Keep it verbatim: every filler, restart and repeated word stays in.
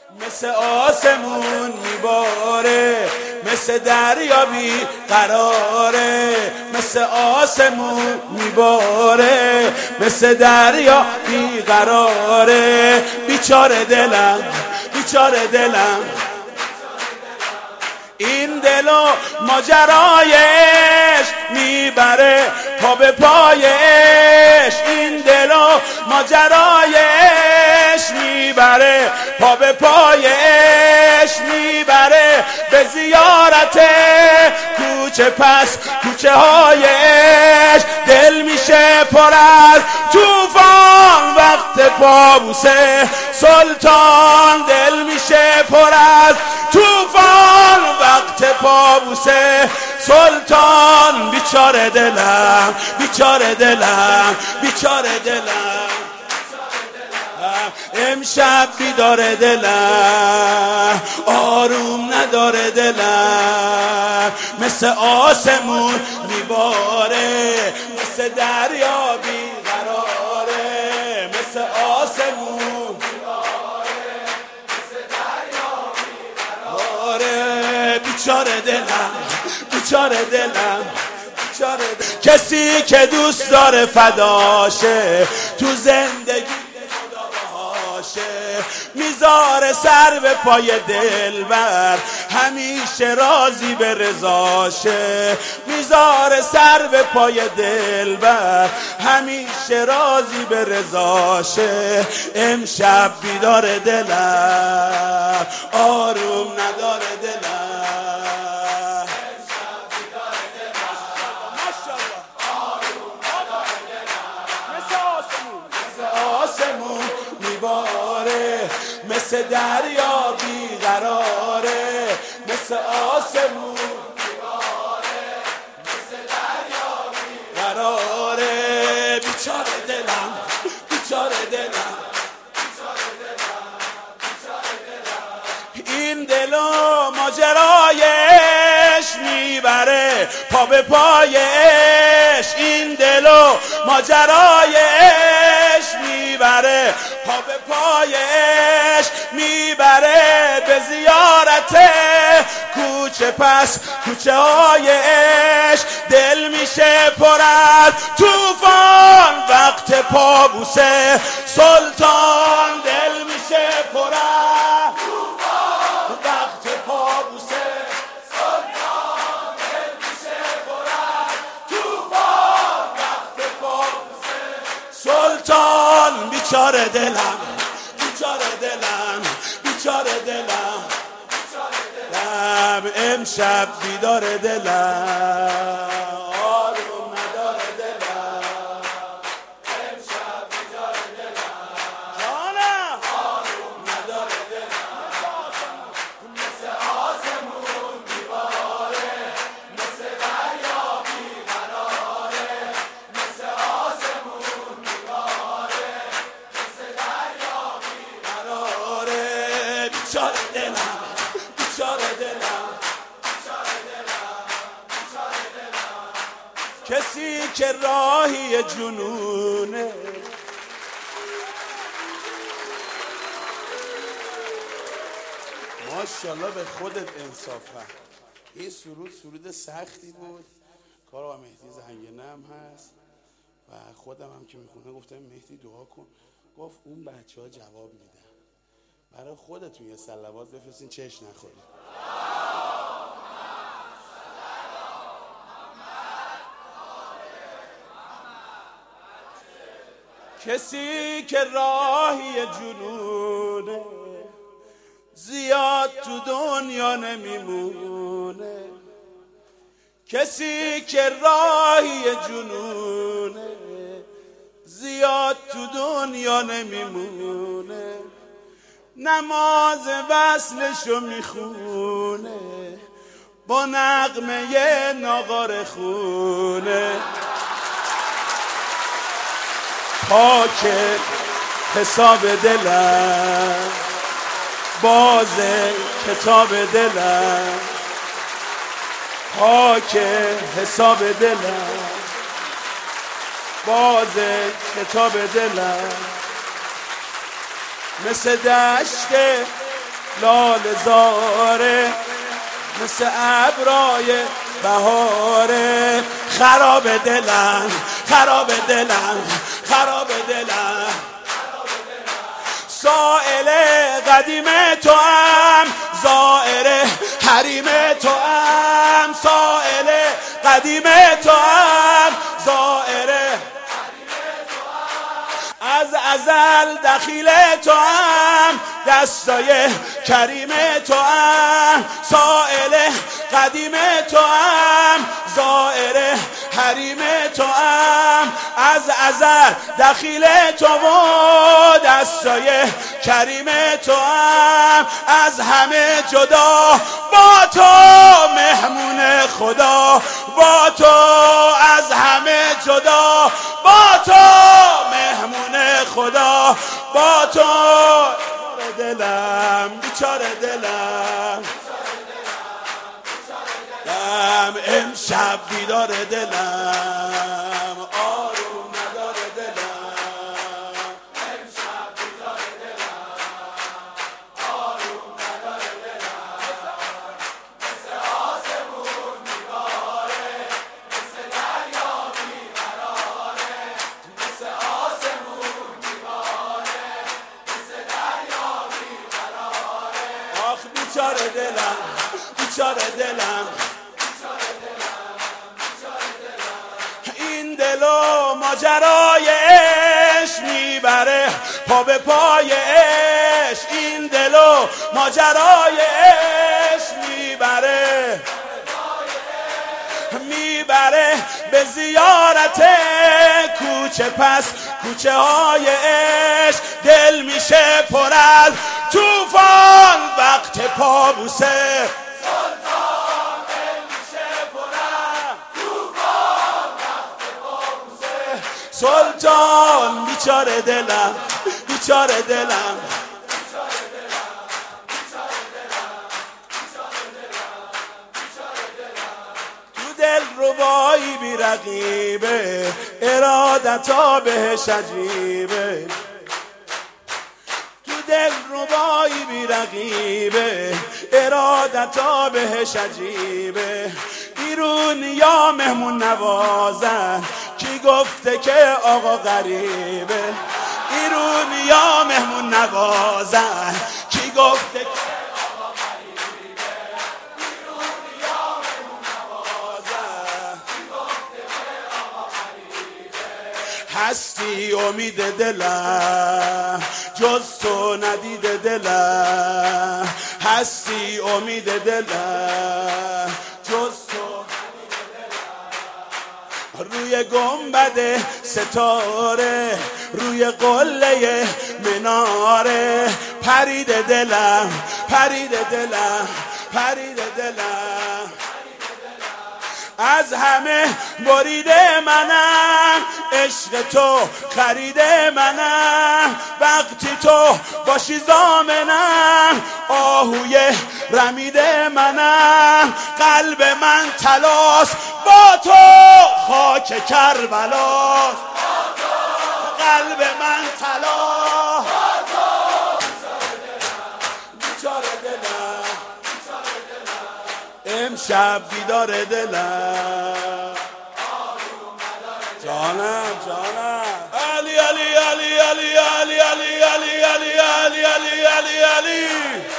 مثل آسمون میباره، مثل دریا بی قراره، مثل آسمون میباره، مثل دریا بی قراره. بیچاره دلم، بیچاره دلم، این دل و ماجرایش میبره پا به پایش، این دل و ماجرایش میبره پا به پایش، میبره به زیارت کوچه پس کوچه هایش. دل میشه پر از طوفان وقت پابوسه سلطان، دل میشه پر از طوفان وقت پابوسه سلطان. بیچاره دلم، بیچاره دلم، بیچاره دلم، امشب بیداره دلم، آروم نداره دلم، مثل آسمون میباره، مثل دریا بیقراره، مثل آسمون میباره، مثل دریا بیقراره. بیچاره دلم، بیچاره دلم، بیچاره دلم. کسی که دوست داره فداشه تو زندگی میذاره سر به پای دلبر، همیشه راضی به رضاشه، میذاره سر به پای دلبر، همیشه راضی به رضاشه. امشب بیدار دلم، آروم نداره دلم، مثل دریا بیقراره، مثل آسمون میباره، مثل دریا بیقراره. بیچاره دلم، بیچاره دلم، بیچاره دلم، بیچاره دلم، این دل و ماجرایش میبره پا به پایش، این دل و ماجرایش میبره پا به پایش، میبره به زیارت کوچه پس کوچه هایش. دل میشه پر از طوفان وقت پابوسه سلطان، دل میشه پر از طوفان وقت پابوسه سلطان، دل میشه پر از طوفان وقت پابوسه سلطان. بیچاره دلم، بیچاره دلم، بیچاره دلم، بیچاره دلم، امشب بیدار دلم، آروم نداره دلم، امشب بیدار دلم، جانم آروم نداره دلم، مثل آسمون میباره، مثل دریا بیقراره، مثل آسمون میباره، مثل دریا بیقراره. بیچاره دلم، بیچاره دلم، بیچاره دلم، بیچاره دلم، کسی که راهی جنونه، ماشاءالله به خودت انصافا. این سرود سرود سختی بود، کار آقا مهدی زنگنه هم هست و خودم هم که میخونه گفتم مهدی دعا کن، گفت اون بچه ها جواب میدن، برای خودتون یه صلوات بفرستین چش نخورید. کسی که راهی جنونه زیاد تو دنیا نمیمونه، کسی که راهی جنونه زیاد تو دنیا نمیمونه، نماز وصلشو میخونه با نغمه ناقار خونه. پاک حساب دلم، باز کتاب دلم، پاک حساب دلم، باز کتاب دلم، مثل دشت لال زاره مثل ابرای بهاره. خراب دلم خراب دلم خراب دلم سائل قدیم تو هم زائر حریم تو هم سائل قدیم تو هم زائر از ازل دخیل تو هم دستای کریم تو هم سائل قدیم تو هم زائر حریم تو هم از ازل دخیل تو و دستای کریم تو هم از همه جدا با تو مهمون خدا با تو از همه جدا با تو مهمون خدا با تو دلم بیچاره دلم دم امشب بیدار دلم آروم نداره دلم امشب بیدار دلم آروم نداره دلم مثل آسمون میباره مثل دریا بیقراره مثل آسمون میباره مثل دریا بیقراره آخ بیچاره دلم بیچاره دلم این دل و ماجرای عشق میبره پا به پای عشق این دل و ماجرای عشق میبره میبره به زیارت کوچه پس کوچه های عشق دل میشه پر از طوفان وقت پابوسه سلطان بیچاره دلم بیچاره دلم تو دل ربایی بی رقیبه ارادتا بهش عجیبه تو دل ربایی بی رقیبه ارادتا بهش عجیبه بیرون یا مهمون نوازن کی گفته که آقا غریبه ایرون یا مهمون نوازن کی گفته که آقا غریبه ایرون یا مهمون نوازن کی گفته که آقا غریبه هستی امید دلم جز تو ندید دلم هستی امید دلم جز تو روی گنبد ستاره روی قله مناره پرید دلم پرید دلم پرید دلم از همه بریده منم عشق تو خریده منم وقتی تو باشی ضامنم آهوی رمیده منم قلب من تلاس با تو خاک کربلاست قلب من تلاس بیچاره دلم امشب بیدار دلم جانم جانم علی علی علی علی علی علی علی علی علی علی علی علی